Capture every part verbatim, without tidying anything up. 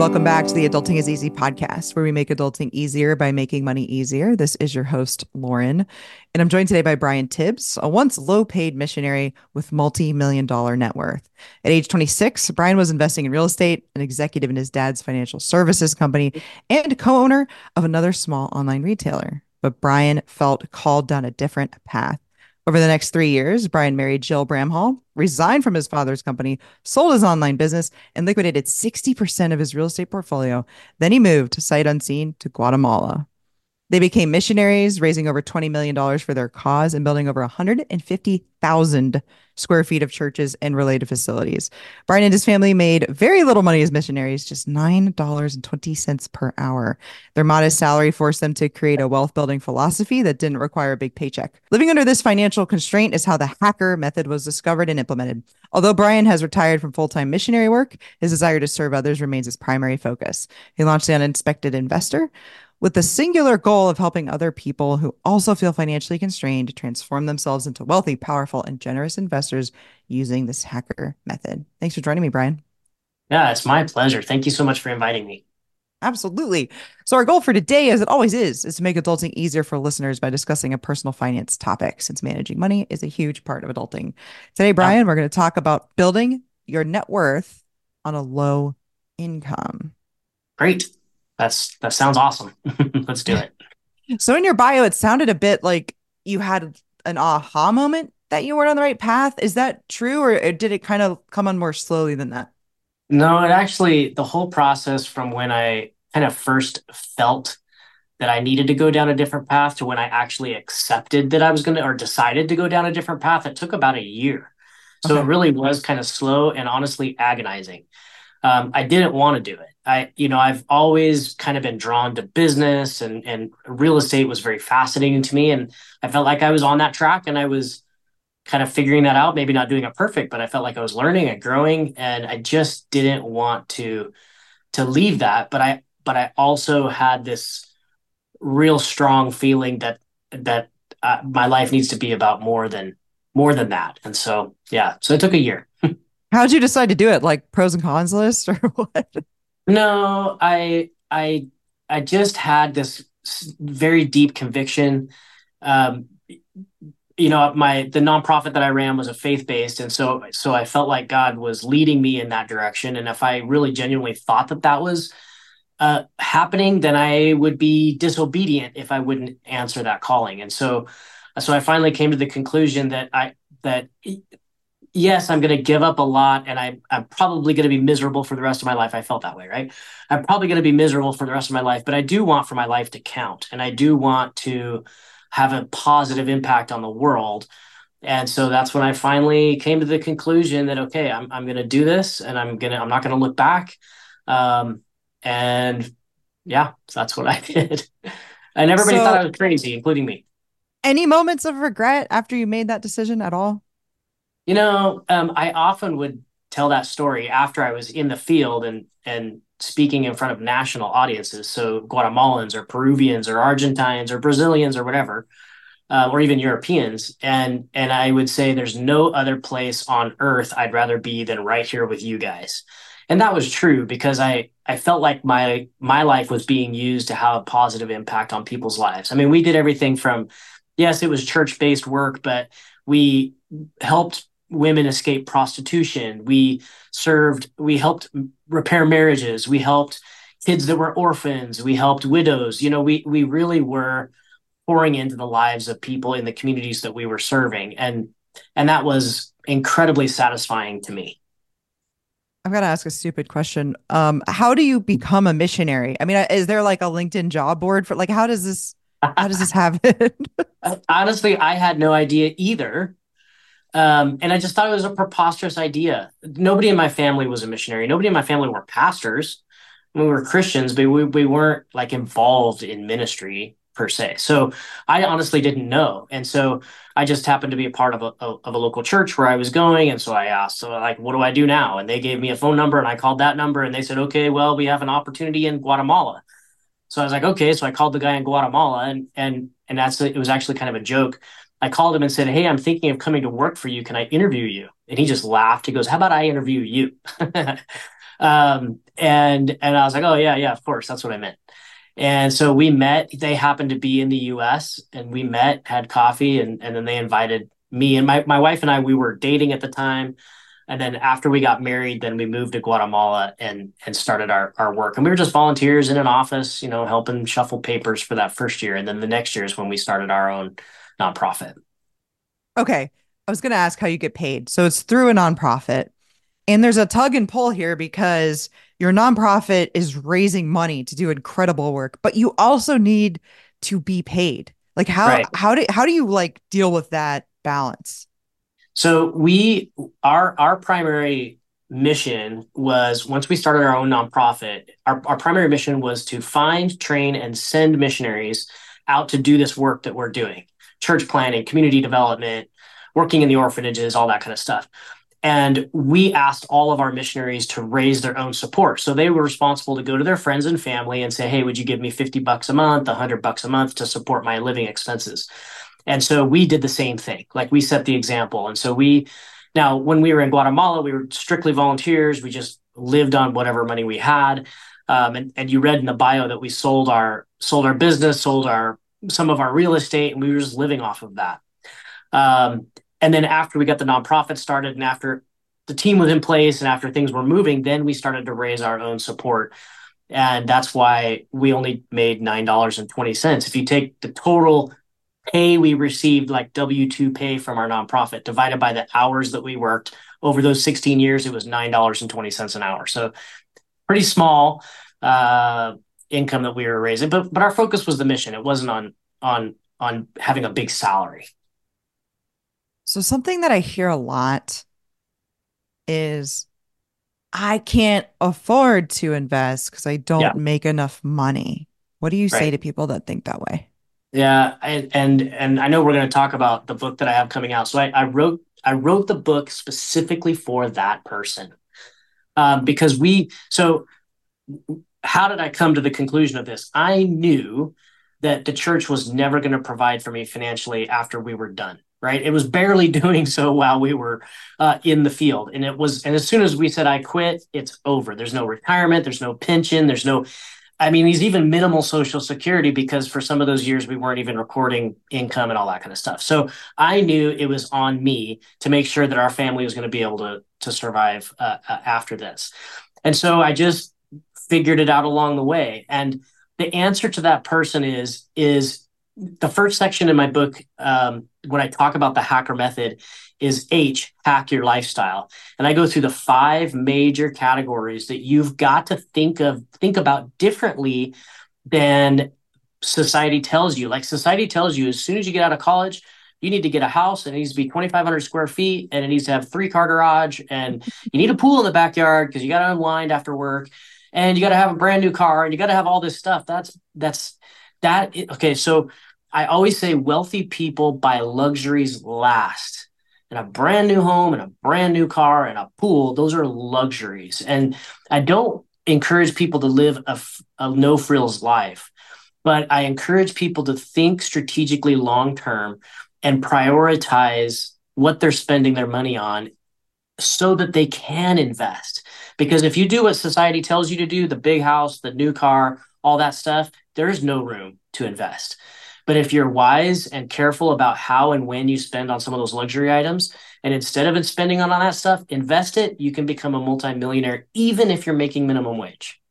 Welcome back to the Adulting is Easy podcast, where we make adulting easier by making money easier. This is your host, Lauren, and I'm joined today by Brian Tibbs, a once low-paid missionary with multi-million dollar net worth. At age twenty-six, Brian was investing in real estate, an executive in his dad's financial services company, and co-owner of another small online retailer. But Brian felt called down a different path. Over the next three years, Brian married Jill Bramhall, resigned from his father's company, sold his online business, and liquidated sixty percent of his real estate portfolio. Then he moved, sight unseen, to Guatemala. They became missionaries, raising over twenty million dollars for their cause and building over one hundred fifty thousand square feet of churches and related facilities. Brian and his family made very little money as missionaries, just nine dollars and twenty cents per hour. Their modest salary forced them to create a wealth building philosophy that didn't require a big paycheck. Living under this financial constraint is how the hacker method was discovered and implemented. Although Brian has retired from full-time missionary work, his desire to serve others remains his primary focus. He launched the Unexpected Investor with the singular goal of helping other people who also feel financially constrained to transform themselves into wealthy, powerful, and generous investors using this hacker method. Thanks for joining me, Brian. Yeah, it's my pleasure. Thank you so much for inviting me. Absolutely. So our goal for today, as it always is, is to make adulting easier for listeners by discussing a personal finance topic, since managing money is a huge part of adulting. Today, Yeah, Brian, we're going to talk about building your net worth on a low income. great. That's that sounds awesome. Let's do it. So in your bio, it sounded a bit like you had an aha moment that you weren't on the right path. Is that true, or did it kind of come on more slowly than that? No, it actually, the whole process from when I kind of first felt that I needed to go down a different path to when I actually accepted that I was going to or decided to go down a different path, it took about a year. So it Okay. really was kind of slow and honestly agonizing. Um, I didn't want to do it. I, you know, I've always kind of been drawn to business and and real estate was very fascinating to me, and I felt like I was on that track, and I was kind of figuring that out. Maybe not doing it perfect, but I felt like I was learning and growing, and I just didn't want to to leave that. But I but I also had this real strong feeling that that uh, my life needs to be about more than more than that, and so yeah, so it took a year. How'd you decide to do it? Like pros and cons list or what? No, I I I just had this very deep conviction. Um, you know, my the nonprofit that I ran was a faith-based, and so so I felt like God was leading me in that direction. And if I really genuinely thought that that was uh, happening, then I would be disobedient if I wouldn't answer that calling. And so so I finally came to the conclusion that I that yes, I'm going to give up a lot and I, I'm probably going to be miserable for the rest of my life. I felt that way, right? I'm probably going to be miserable for the rest of my life, but I do want for my life to count and I do want to have a positive impact on the world. And so that's when I finally came to the conclusion that, okay, I'm, I'm going to do this and I'm going to, I'm not going to look back. Um, and yeah, so that's what I did. And everybody thought I So, was crazy, including me. any moments of regret after you made that decision at all? You know, um, I often would tell that story after I was in the field and and speaking in front of national audiences, so Guatemalans or Peruvians or Argentines or Brazilians or whatever, uh, or even Europeans, and and I would say there's no other place on earth I'd rather be than right here with you guys, and that was true because I I felt like my my life was being used to have a positive impact on people's lives. I mean, we did everything from, yes, it was church based work, but we helped women escape prostitution. We served, we helped repair marriages. We helped kids that were orphans. We helped widows. You know, we we really were pouring into the lives of people in the communities that we were serving. And and that was incredibly satisfying to me. I've got to ask a stupid question. Um, how do you become a missionary? I mean, uh, is there like a LinkedIn job board for like how does this how does this happen? Honestly, I had no idea either. Um, and I just thought it was a preposterous idea. Nobody in my family was a missionary. Nobody in my family were pastors. We were Christians, but we, we weren't like involved in ministry per se. So I honestly didn't know. And so I just happened to be a part of a, of a local church where I was going. And so I asked, so like, what do I do now? And they gave me a phone number and I called that number and they said, okay, well, we have an opportunity in Guatemala. So I was like, okay. So I called the guy in Guatemala and, and, and that's, it was actually kind of a joke. I called him and said, "Hey, I'm thinking of coming to work for you. Can I interview you?" And he just laughed. He goes, "How about I interview you?" um, and and I was like, "Oh yeah, yeah, of course, that's what I meant." And so we met. They happened to be in the U S, and we met, had coffee, and and then they invited me and my my wife and I. We were dating at the time, and then after we got married, then we moved to Guatemala and and started our our work. And we were just volunteers in an office, you know, helping shuffle papers for that first year. And then the next year is when we started our own nonprofit. Okay. I was going to ask how you get paid. So it's through a nonprofit. And there's a tug and pull here because your nonprofit is raising money to do incredible work, but you also need to be paid. Like how Right. how do how do you like deal with that balance? So we our our primary mission was, once we started our own nonprofit, our, our primary mission was to find, train, and send missionaries out to do this work that we're doing. Church planting, community development, working in the orphanages, all that kind of stuff. And we asked all of our missionaries to raise their own support. So they were responsible to go to their friends and family and say, "Hey, would you give me fifty bucks a month, one hundred bucks a month to support my living expenses?" And so we did the same thing. Like, we set the example. And so we, now when we were in Guatemala, we were strictly volunteers. We just lived on whatever money we had. Um, and, and you read in the bio that we sold our sold our business, sold our some of our real estate, and we were just living off of that. Um, and then after we got the nonprofit started, and after the team was in place, and after things were moving, then we started to raise our own support. And that's why we only made nine dollars and twenty cents. If you take the total pay we received, like W two pay from our nonprofit, divided by the hours that we worked over those sixteen years, it was nine dollars and twenty cents an hour. So pretty small uh, income that we were raising, but but our focus was the mission. It wasn't on on on having a big salary. So something that I hear a lot is I can't afford to invest because I don't Yeah, make enough money. What do you say right. to people that think that way? Yeah, and and, and I know we're going to talk about the book that I have coming out. So I, I wrote I wrote the book specifically for that person, um, because we. So how did I come to the conclusion of this? I knew that the church was never going to provide for me financially after we were done. Right, it was barely doing so while we were uh, in the field, and it was. And as soon as we said I quit, it's over. There's no retirement. There's no pension. There's no, I mean, there's even minimal social security, because for some of those years we weren't even recording income and all that kind of stuff. So I knew it was on me to make sure that our family was going to be able to to survive uh, uh, after this. And so I just figured it out along the way. And the answer to that person is is the first section in my book, um, when I talk about the hacker method, is H, hack your lifestyle. And I go through the five major categories that you've got to think of, think about differently than society tells you. Like, society tells you as soon as you get out of college, you need to get a house, and it needs to be twenty-five hundred square feet, and it needs to have three car garage, and you need a pool in the backyard because you got to unwind after work, and you got to have a brand new car, and you got to have all this stuff. That's, that's, that. Okay. So I always say wealthy people buy luxuries last. And a brand new home and a brand new car and a pool, those are luxuries. And I don't encourage people to live a, a no frills life, but I encourage people to think strategically long term and prioritize what they're spending their money on so that they can invest. Because if you do what society tells you to do, the big house, the new car, all that stuff, there's no room to invest. But if you're wise and careful about how and when you spend on some of those luxury items, and instead of spending on all that stuff, invest it, you can become a multimillionaire, even if you're making minimum wage.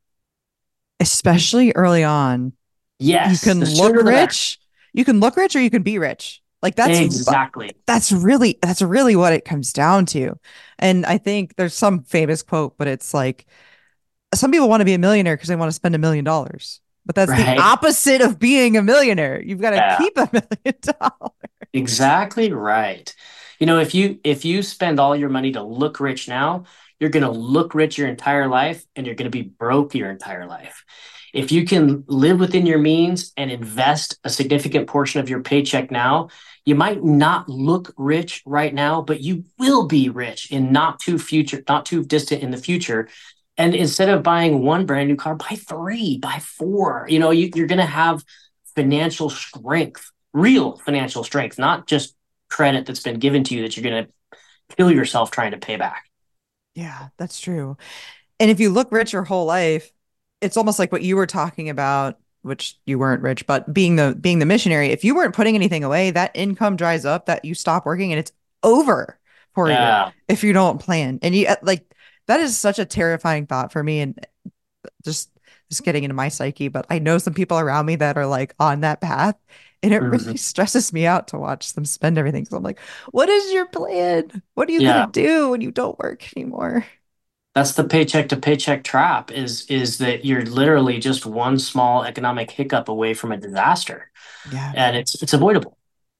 Especially early on, you Yes, can the look sooner the better. rich, you can look rich or you can be rich. Like that's Exactly. that's really that's really what it comes down to. And I think there's some famous quote, but it's like some people want to be a millionaire because they want to spend a million dollars. But that's the Right. opposite of being a millionaire. You've got to Yeah. keep a million dollars. Exactly right. You know, if you if you spend all your money to look rich now, you're going to look rich your entire life, and you're going to be broke your entire life. If you can live within your means and invest a significant portion of your paycheck now, you might not look rich right now, but you will be rich in not too future, not too distant in the future. And instead of buying one brand new car, buy three, buy four. You know, you, you're going to have financial strength, real financial strength, not just credit that's been given to you that you're going to kill yourself trying to pay back. Yeah, that's true. And if you look rich your whole life, it's almost like what you were talking about, which you weren't rich, but being the being the missionary, if you weren't putting anything away, that income dries up, that you stop working and it's over for you Yeah. if you don't plan. And you uh, like that is such a terrifying thought for me and just just getting into my psyche, but I know some people around me that are like on that path and it really Mhm. stresses me out to watch them spend everything. So I'm like, what is your plan? What are you gonna Yeah. do when you don't work anymore? That's the paycheck to paycheck trap is is that you're literally just one small economic hiccup away from a disaster. Yeah. And it's it's avoidable.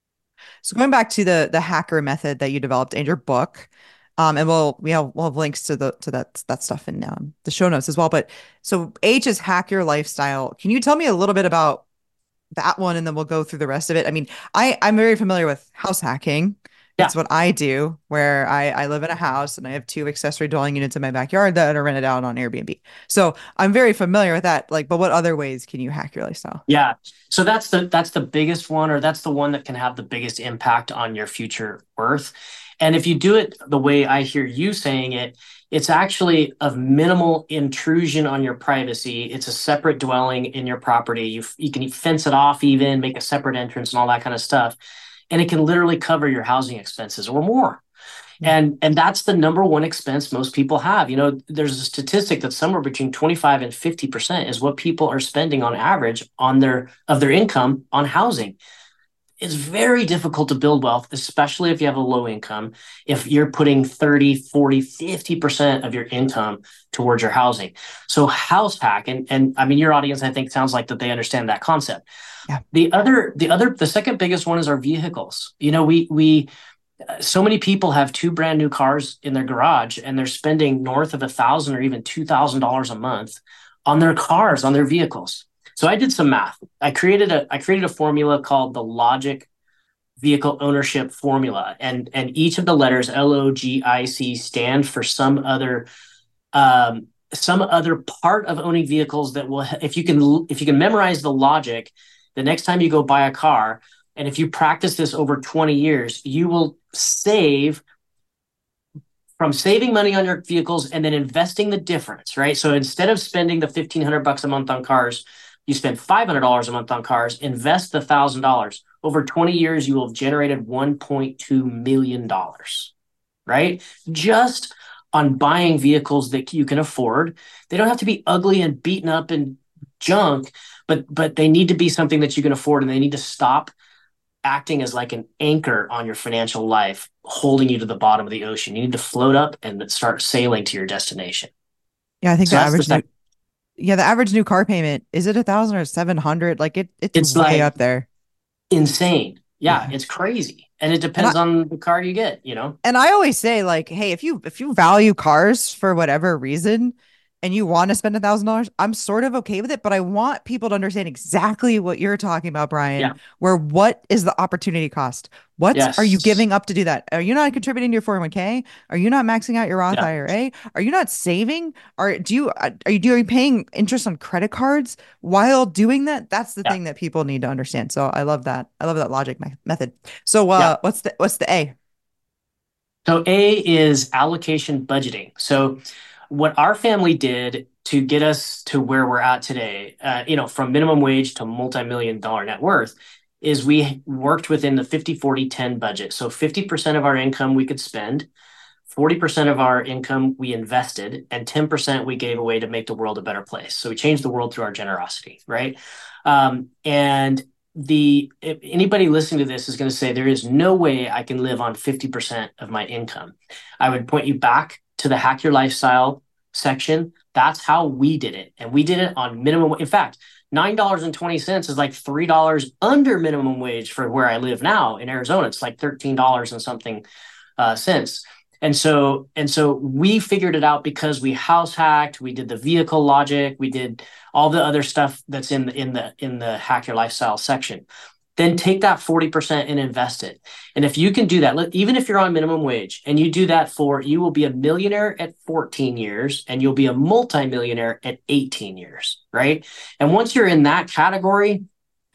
So going back to the the hacker method that you developed in your book, um, and we'll we have we'll have links to the to that that stuff in um, the show notes as well. But so H is hack your lifestyle. Can you tell me a little bit about that one, and then we'll go through the rest of it? I mean, I I'm very familiar with house hacking. Yeah. It's what I do, where I I live in a house and I have two accessory dwelling units in my backyard that are rented out on Airbnb. So I'm very familiar with that. Like, but what other ways can you hack your lifestyle? Yeah. So that's the that's the biggest one, or that's the one that can have the biggest impact on your future worth. And if you do it the way I hear you saying it, it's actually of minimal intrusion on your privacy. It's a separate dwelling in your property. You you can fence it off, even make a separate entrance and all that kind of stuff. And it can literally cover your housing expenses or more. Yeah. And and that's the number one expense most people have. You know, there's a statistic that somewhere between twenty-five and fifty percent is what people are spending on average on their of their income on housing. It's very difficult to build wealth, especially if you have a low income, if you're putting thirty, forty, fifty percent of your income towards your housing. So house hack, and, and I mean, your audience, I think, sounds like that they understand that concept. Yeah. The other, the other, the second biggest one is our vehicles. You know, we, we, so many people have two brand new cars in their garage and they're spending north of a thousand or even two thousand dollars a month on their cars, on their vehicles. So I did some math. I created a I created a formula called the Logic Vehicle Ownership Formula, and and each of the letters L O G I C stand for some other um, some other part of owning vehicles that will, if you can if you can memorize the logic, the next time you go buy a car, and if you practice this over twenty years, you will save from saving money on your vehicles and then investing the difference, right? So instead of spending the fifteen hundred bucks a month on cars, you spend five hundred dollars a month on cars, invest the one thousand dollars. Over twenty years, you will have generated one point two million dollars, right? Just on buying vehicles that you can afford. They don't have to be ugly and beaten up and junk, but but they need to be something that you can afford, and they need to stop acting as like an anchor on your financial life, holding you to the bottom of the ocean. You need to float up and start sailing to your destination. Yeah, I think So the that's the average new second. yeah, the average new car payment, is it a thousand or seven hundred? Like it it's It's way like up there. insane. Yeah, Yeah. it's crazy. And it And I depends on the car you get, you know? and I always say like, hey, if you if you value cars for whatever reason and you want to spend a thousand dollars, I'm sort of okay with it. But I want people to understand exactly what you're talking about, Brian. Yeah. Where what is the opportunity cost? What are you Yes. giving up to do that? Are you not contributing to your four oh one k? Are you not maxing out your Roth Yeah. I R A? Are you not saving? Are do you are you do are you paying interest on credit cards while doing that? That's the Yeah. thing that people need to understand. So I love that. I love that logic me- method. So Yeah. uh, what's the what's the A? So A is allocation budgeting. So what our family did to get us to where we're at today, uh, you know, from minimum wage to multi-million dollar net worth, is we worked within the fifty forty ten budget. So fifty percent of our income we could spend, forty percent of our income we invested, and ten percent we gave away to make the world a better place. So we changed the world through our generosity, right? Um, and the if anybody listening to this is going to say there is no way I can live on fifty percent of my income, I would point you back to the Hack Your Lifestyle section. That's how we did it. And we did it on minimum. In fact, nine dollars and twenty cents is like three dollars under minimum wage for where I live now in Arizona. It's like thirteen dollars and something uh, cents. And so, and so we figured it out because we house hacked, we did the vehicle logic, we did all the other stuff that's in the in the in the Hack Your Lifestyle section. Then take that forty percent and invest it. And if you can do that, even if you're on minimum wage and you do that for, you will be a millionaire at fourteen years and you'll be a multimillionaire at eighteen years, right? And once you're in that category,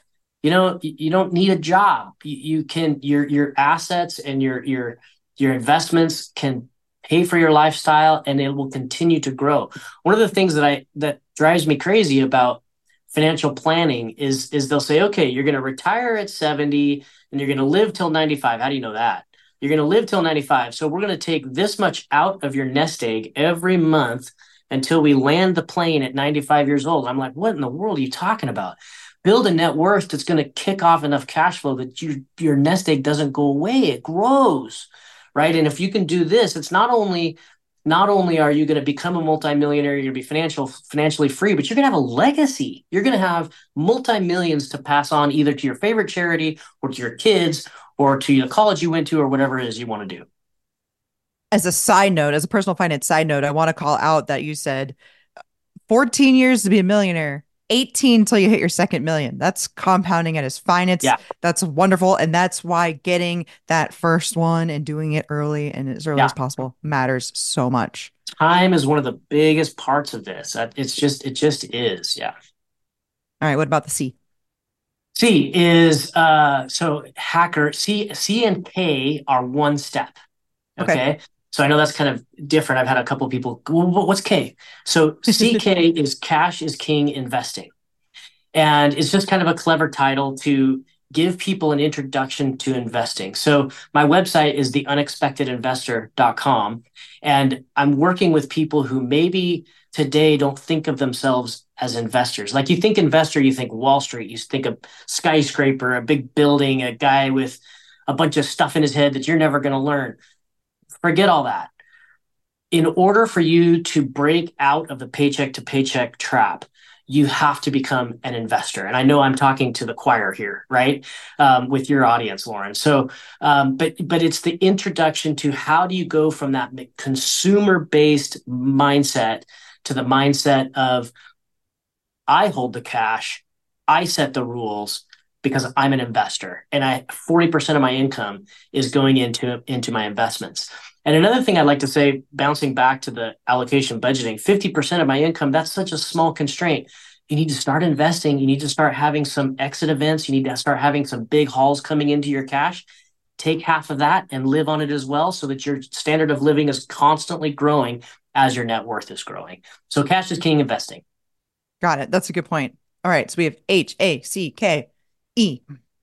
you know, you, you don't need a job. You, you can your your assets and your your your investments can pay for your lifestyle, and it will continue to grow. One of the things that I that drives me crazy about financial planning is is they'll say, okay, you're going to retire at seventy and you're going to live till ninety-five. How do you know that? You're going to live till ninety-five. So we're going to take this much out of your nest egg every month until we land the plane at ninety-five years old. I'm like, what in the world are you talking about? Build a net worth that's going to kick off enough cash flow that you, your nest egg doesn't go away. It grows, right? And if you can do this, it's not only not only are you going to become a multimillionaire, you're going to be financial financially free, but you're going to have a legacy. You're going to have multi-millions to pass on either to your favorite charity or to your kids or to the college you went to or whatever it is you want to do. As a side note, as a personal finance side note, I want to call out that you said fourteen years to be a millionaire, eighteen until you hit your second million. That's compounding at its finest. Yeah. That's wonderful. And that's why getting that first one and doing it early and as early Yeah. as possible matters so much. Time is one of the biggest parts of this. It's just, it just is. Yeah. All right. What about the C? C is uh so hacker C C and K are one step. Okay. Okay. So I know that's kind of different. I've had a couple of people, well, what's K? So C K is cash is king investing. And it's just kind of a clever title to give people an introduction to investing. So my website is the unexpected investor dot com. And I'm working with people who maybe today don't think of themselves as investors. Like you think investor, you think Wall Street, you think a skyscraper, a big building, a guy with a bunch of stuff in his head that you're never going to learn. Forget all that. In order for you to break out of the paycheck to paycheck trap, you have to become an investor. And I know I'm talking to the choir here, right? Um, with your audience, Lauren. So, um, but but it's the introduction to how do you go from that consumer-based mindset to the mindset of I hold the cash, I set the rules because I'm an investor, and I forty percent of my income is going into into my investments. And another thing I'd like to say, bouncing back to the allocation budgeting, fifty percent of my income, that's such a small constraint. You need to start investing. You need to start having some exit events. You need to start having some big hauls coming into your cash. Take half of that and live on it as well so that your standard of living is constantly growing as your net worth is growing. So cash is king investing. Got it. That's a good point. All right. So we have H, A, C, K, E.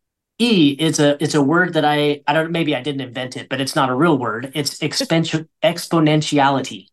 E is a it's a word that I I don't maybe I didn't invent it, but it's not a real word. It's exponenti- exponentiality.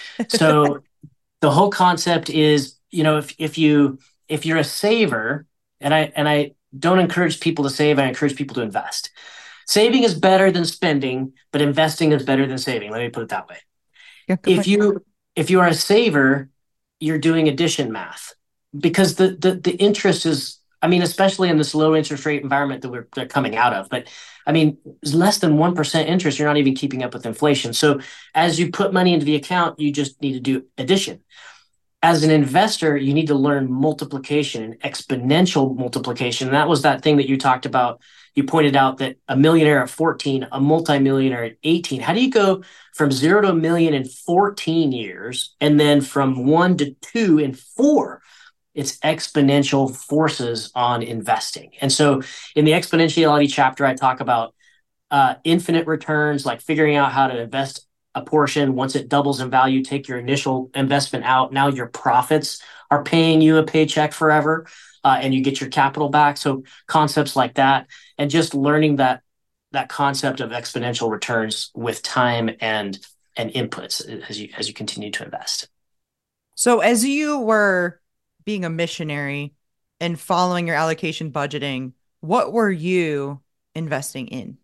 So the whole concept is, you know, if if you if you're a saver, and I and I don't encourage people to save, I encourage people to invest. Saving is better than spending, but investing is better than saving. Let me put it that way. Yeah, good If point. you if you are a saver, you're doing addition math because the the the interest is, I mean, especially in this low interest rate environment that we're they're coming out of. But I mean, less than one percent interest, you're not even keeping up with inflation. So as you put money into the account, you just need to do addition. As an investor, you need to learn multiplication and exponential multiplication. And that was that thing that you talked about. You pointed out that a millionaire at fourteen, a multimillionaire at eighteen. How do you go from zero to a million in fourteen years and then from one to two in four? It's exponential forces on investing. And so in the exponentiality chapter, I talk about uh, infinite returns, like figuring out how to invest a portion. Once it doubles in value, take your initial investment out. Now your profits are paying you a paycheck forever, uh, and you get your capital back. So concepts like that, and just learning that that concept of exponential returns with time and and inputs as you as you continue to invest. So as you were being a missionary and following your allocation budgeting, what were you investing in?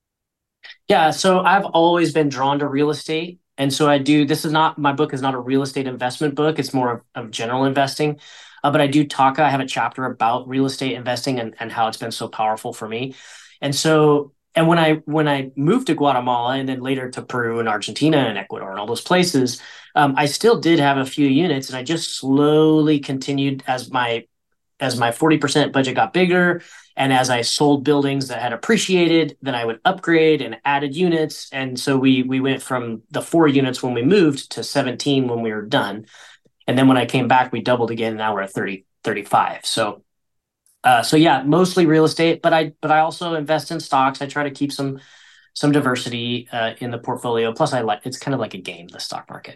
Yeah, so I've always been drawn to real estate. And so I do, this is not, my book is not a real estate investment book. It's more of, of general investing. Uh, but I do talk, I have a chapter about real estate investing and, and how it's been so powerful for me. And so, and when I when I moved to Guatemala and then later to Peru and Argentina and Ecuador and all those places, um, I still did have a few units, and I just slowly continued as my as my forty percent budget got bigger, and as I sold buildings that had appreciated, then I would upgrade and added units. And so we we went from the four units when we moved to seventeen when we were done. And then when I came back, we doubled again. And now we're at thirty, thirty-five. So Uh, so yeah, mostly real estate, but I but I also invest in stocks. I try to keep some some diversity uh, in the portfolio. Plus, I like it's kind of like a game, the stock market.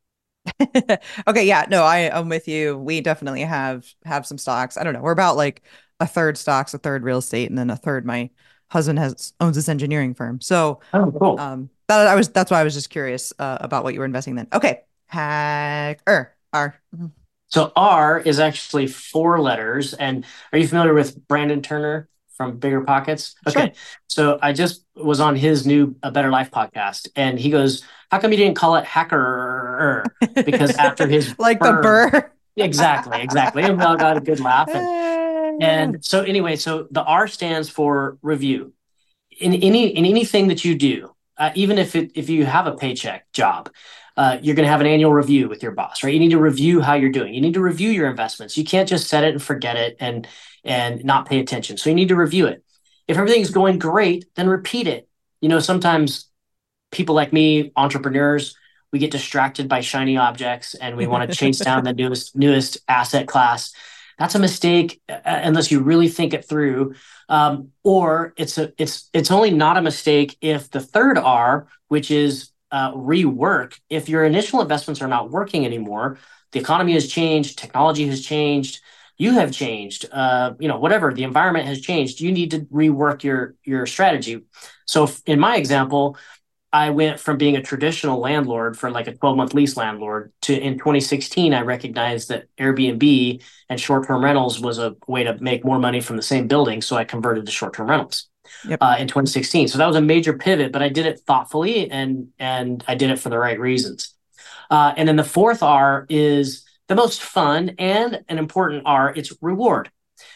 Okay, yeah, no, I I'm with you. We definitely have have some stocks. I don't know. We're about like a third stocks, a third real estate, and then a third my husband has owns this engineering firm. So, Oh, cool. um, that I was that's why I was just curious uh, about what you were investing in. Okay, hack er R. So R is actually four letters. And are you familiar with Brandon Turner from Bigger Pockets? Sure. Okay. So I just was on his new A Better Life podcast, and he goes, "How come you didn't call it hacker?" Because after his Like the burr. burr. Exactly, exactly. And we all got a good laugh. And and so anyway, so the R stands for review. In any in anything that you do, uh, even if it if you have a paycheck job, uh, you're going to have an annual review with your boss, right? You need to review how you're doing. You need to review your investments. You can't just set it and forget it and and not pay attention. So you need to review it. If everything's going great, then repeat it. You know, sometimes people like me, entrepreneurs, we get distracted by shiny objects and we want to chase down the newest newest asset class. That's a mistake uh, unless you really think it through. Um, or it's a it's it's only not a mistake if the third R, which is uh, rework, if your initial investments are not working anymore, the economy has changed, technology has changed, you have changed, uh, you know, whatever, the environment has changed. You need to rework your your strategy. So in my example, I went from being a traditional landlord for like a twelve month lease landlord to in twenty sixteen, I recognized that Airbnb and short term rentals was a way to make more money from the same building. So I converted to short term rentals Yep. uh, in twenty sixteen. So that was a major pivot, but I did it thoughtfully and, and I did it for the right reasons. Uh, and then the fourth R is the most fun and an important R, it's reward.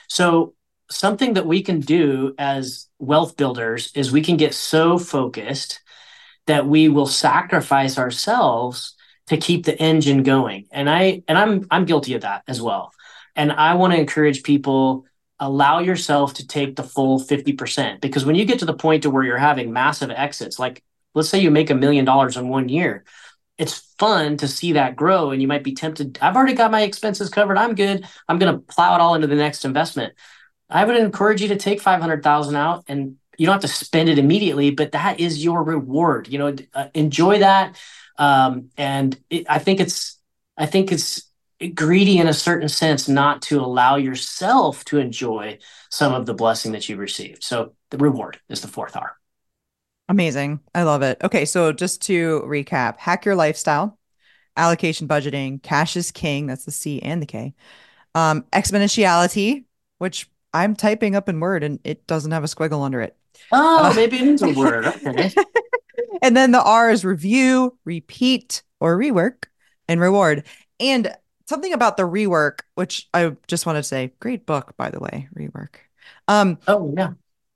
So something that we can do as wealth builders is we can get so focused that we will sacrifice ourselves to keep the engine going. And I and I'm I'm guilty of that as well. And I want to encourage people, allow yourself to take the full fifty percent, because when you get to the point to where you're having massive exits, like let's say you make a million dollars in one year, it's fun to see that grow and you might be tempted. I've already got my expenses covered. I'm good. I'm going to plow it all into the next investment. I would encourage you to take five hundred thousand out, and you don't have to spend it immediately, but that is your reward. You know, uh, enjoy that. Um, and it, I think it's, I think it's greedy in a certain sense not to allow yourself to enjoy some of the blessing that you received. So the reward is the fourth R. Amazing. I love it. Okay, so just to recap, hack your lifestyle, allocation budgeting, cash is king, that's the C and the K. Um, exponentiality, which I'm typing up in Word and it doesn't have a squiggle under it. Oh, Uh, maybe it is a word. Okay. and then the R is review, repeat, or rework, and reward. And something about the rework, which I just want to say, great book, by the way, rework. Um, Oh, yeah.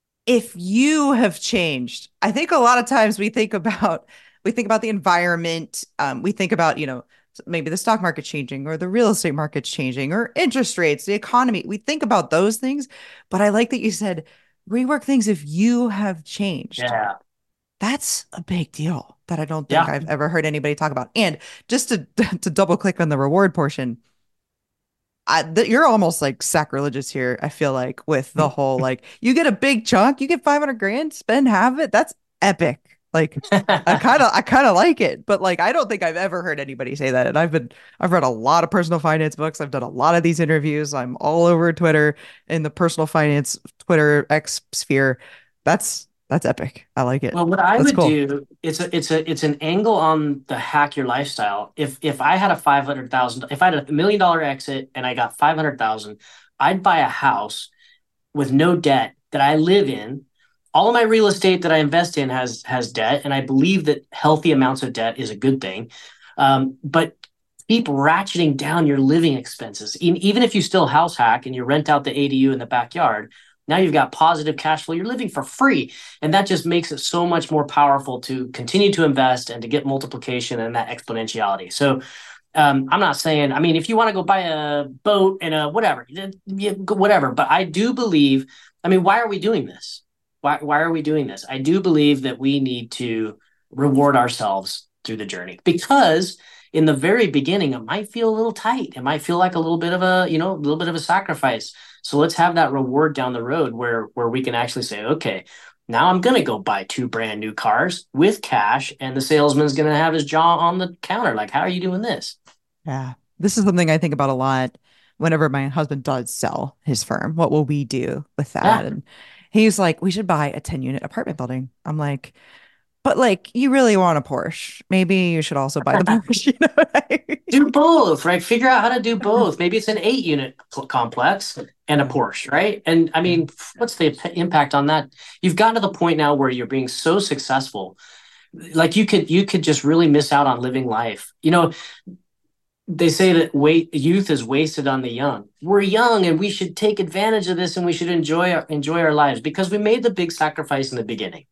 if you have changed, I think a lot of times we think about we think about the environment, um, we think about, you know, maybe the stock market changing or the real estate market's changing or interest rates, the economy. We think about those things, but I like that you said rework things if you have changed. Yeah. That's a big deal that I don't think Yeah. I've ever heard anybody talk about. And just to to double click on the reward portion, I, th- you're almost like sacrilegious here. I feel like with the whole like you get a big chunk, you get five hundred grand, spend half of it. That's epic. Like I kind of I kind of like it, but like I don't think I've ever heard anybody say that. And I've been I've read a lot of personal finance books. I've done a lot of these interviews. I'm all over Twitter in the personal finance Twitter X sphere. That's that's epic. I like it. Well, what I That's would cool. do, it's a it's a it's an angle on the hack your lifestyle. If if I had a five hundred thousand, if I had a million dollar exit and I got five hundred thousand, I'd buy a house with no debt that I live in. All of my real estate that I invest in has has debt, and I believe that healthy amounts of debt is a good thing. Um, but keep ratcheting down your living expenses. E- even if you still house hack and you rent out the A D U in the backyard, now you've got positive cash flow. You're living for free, and that just makes it so much more powerful to continue to invest and to get multiplication and that exponentiality. So um, I'm not saying, I mean, if you want to go buy a boat and a whatever, whatever. But I do believe, I mean, why are we doing this? Why, why are we doing this? I do believe that we need to reward ourselves through the journey, because in the very beginning, it might feel a little tight. It might feel like a little bit of a, you know, a little bit of a sacrifice. So let's have that reward down the road where where we can actually say, okay, now I'm going to go buy two brand new cars with cash, and the salesman's going to have his jaw on the counter. Like, how are you doing this? Yeah. This is something I think about a lot whenever my husband does sell his firm. What will we do with Yeah, that? And he's like, we should buy a ten unit apartment building. I'm like, but like, you really want a Porsche. Maybe you should also buy the Porsche. You know what I mean? do both, right? Figure out how to do both. Maybe it's an eight unit complex and a Yeah. Porsche, right? And I Yeah. mean, what's the p- impact on that? You've gotten to the point now where you're being so successful, like you could you could just really miss out on living life. You know, they say that wait youth is wasted on the young. We're young and we should take advantage of this, and we should enjoy our enjoy our lives because we made the big sacrifice in the beginning.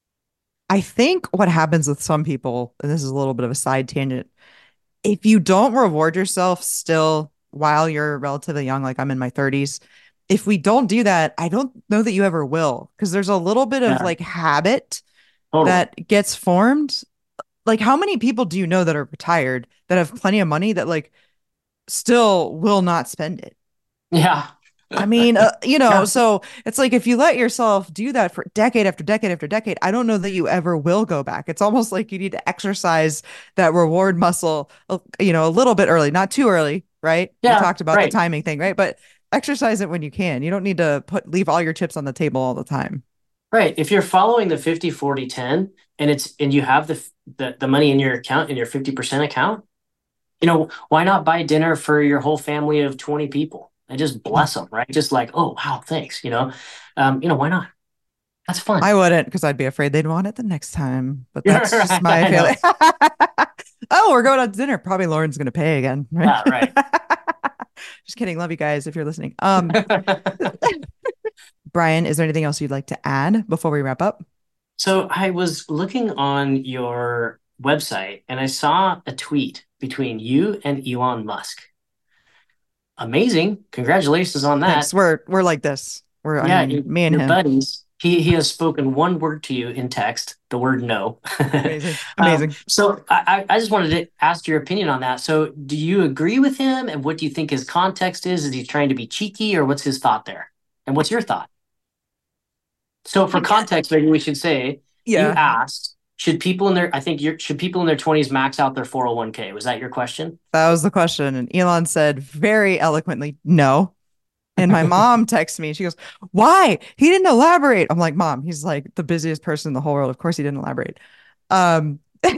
I think what happens with some people, and this is a little bit of a side tangent, if you don't reward yourself still while you're relatively young, like I'm in my thirties, if we don't do that, I don't know that you ever will, because there's a little bit of Yeah, like habit totally. that gets formed. Like, how many people do you know that are retired that have plenty of money that like still will not spend it? Yeah. I mean, uh, you know, Yeah. so it's like if you let yourself do that for decade after decade after decade, I don't know that you ever will go back. It's almost like you need to exercise that reward muscle, uh, you know, a little bit early, not too early, right? We Yeah. talked about the Right. timing thing, right? But exercise it when you can. You don't need to put leave all your chips on the table all the time. Right. If you're following the fifty forty ten, and it's and you have the the, the money in your account, in your fifty percent account, you know, why not buy dinner for your whole family of twenty people and just Yeah. bless them, right? Just like, oh, wow, thanks, you know. Um, you know, why not? That's fun. I wouldn't, because I'd be afraid they'd want it the next time. But You're that's just right. my I feeling. know. Oh, we're going out to dinner. Probably Lauren's going to pay again, right? Yeah, right. Just kidding. Love you guys if you're listening. Um, Brian, is there anything else you'd like to add before we wrap up? So I was looking on your website and I saw a tweet between you and Elon Musk. Amazing. Congratulations on that. Thanks. We're we're like this. We're I Yeah, mean, you- me and your him. buddies. He he has spoken one word to you in text, the word no. Amazing. um, Amazing. so I, I I just wanted to ask your opinion on that. So do you agree with him? And what do you think his context is? Is he trying to be cheeky, or what's his thought there? And what's your thought? So I for get context, maybe we should say you yeah. asked, should people in their I think you're should people in their twenties max out their four oh one k? Was that your question? That was the question. And Elon said very eloquently, no. And my mom texts me. She goes, "Why? He didn't elaborate." I'm like, "Mom, he's like the busiest person in the whole world. Of course he didn't elaborate." Um,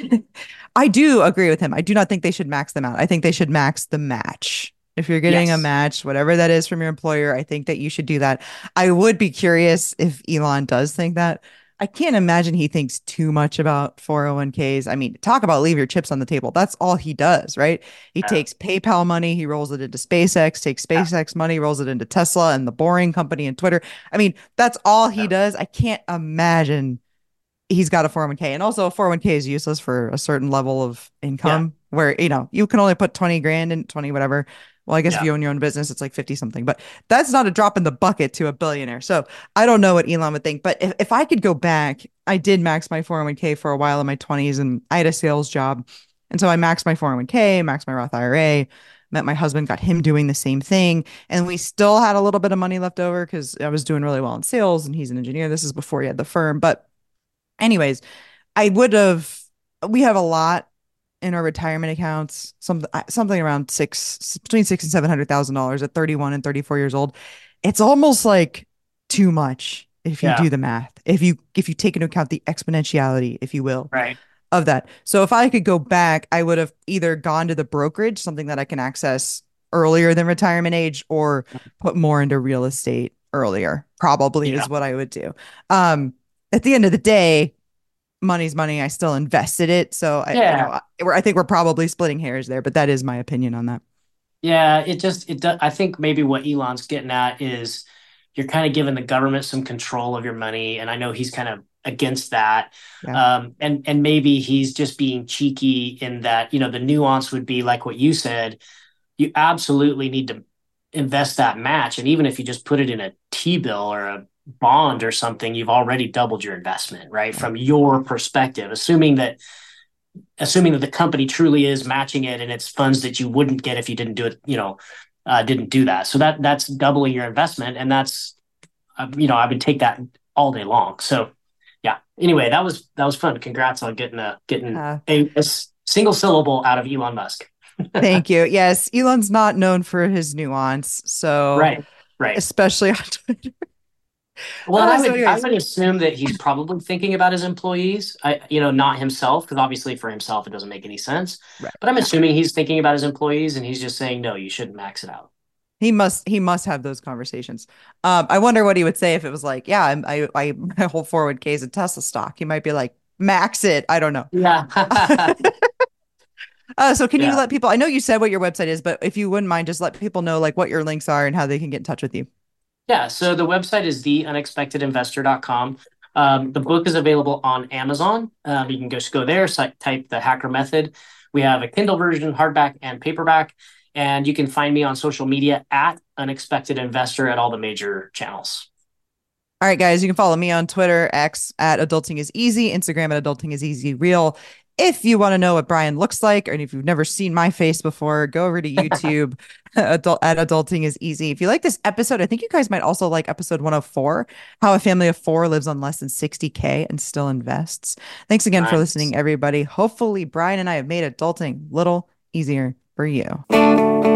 I do agree with him. I do not think they should max them out. I think they should max the match. If you're getting a Yes. match, whatever that is from your employer, I think that you should do that. I would be curious if Elon does think that. I can't imagine he thinks too much about four oh one k's. I mean, talk about leave your chips on the table. That's all he does, right? He Yeah. takes PayPal money, he rolls it into SpaceX, takes Yeah. SpaceX money, rolls it into Tesla and the Boring Company and Twitter. I mean, that's all he Yeah. does. I can't imagine he's got a four oh one k. And also a four oh one k is useless for a certain level of Yeah. income where, you know, you can only put twenty grand in twenty, whatever. Well, I guess if Yeah. you own your own business, it's like fifty something, but that's not a drop in the bucket to a billionaire. So I don't know what Elon would think, but if, if I could go back, I did max my four oh one k for a while in my twenties and I had a sales job. And so I maxed my four oh one k, maxed my Roth I R A, met my husband, got him doing the same thing. And we still had a little bit of money left over because I was doing really well in sales and he's an engineer. This is before he had the firm. But anyways, I would have, we have a lot in our retirement accounts, some, something around six, between six and seven hundred thousand dollars at thirty-one and thirty-four years old. It's almost like too much if you Yeah. do the math, if you, if you take into account the exponentiality, if you will, Right. of that. So if I could go back, I would have either gone to the brokerage, something that I can access earlier than retirement age, or put more into real estate earlier, probably Yeah. is what I would do. Um, at the end of the day, money's money. I still invested it. So I, you know, Yeah. I, we're, I think we're probably splitting hairs there, but that is my opinion on that. Yeah. It just it does. I think maybe what Elon's getting at is you're kind of giving the government some control of your money, and I know he's kind of against that. Yeah. Um, and and maybe he's just being cheeky in that, you know, the nuance would be like what you said. You absolutely need to invest that match, and even if you just put it in a T-bill or a bond or something, you've already doubled your investment, right? Right. From your perspective, assuming that assuming that the company truly is matching it and it's funds that you wouldn't get if you didn't do it, you know, uh, didn't do that. So that that's doubling your investment, and that's uh, you know I would take that all day long. So yeah. Anyway, that was that was fun. Congrats on getting a getting Uh, a, a single syllable out of Elon Musk. thank you. Yes, Elon's not known for his nuance, so Right. Right. especially on Twitter. Well, and Uh, I so, would I anyways, would assume that he's probably thinking about his employees. I you know not himself, because obviously for himself it doesn't make any sense. right. But I'm assuming he's thinking about his employees, and he's just saying no, you shouldn't max it out. He must he must have those conversations. Um, I wonder what he would say if it was like, yeah, I'm, I I my whole four oh one k is a Tesla stock. He might be like, max it. I don't know. Yeah. Uh, so can you Yeah. let people, I know you said what your website is, but if you wouldn't mind, just let people know like what your links are and how they can get in touch with you. Yeah. So the website is the unexpected investor dot com. Um, the book is available on Amazon. Um, you can just go there, type the Hacker Method. We have a Kindle version, hardback and paperback. And you can find me on social media at Unexpected Investor at all the major channels. All right, guys, you can follow me on Twitter, X at Adulting is Easy, Instagram at Adulting is Easy Real. If you want to know what Brian looks like, or if you've never seen my face before, go over to YouTube adult, at Adulting is Easy. If you like this episode, I think you guys might also like episode one oh four, How a Family of Four Lives on Less Than sixty K and Still Invests. Thanks again for Nice. listening, everybody. Hopefully, Brian and I have made adulting a little easier for you.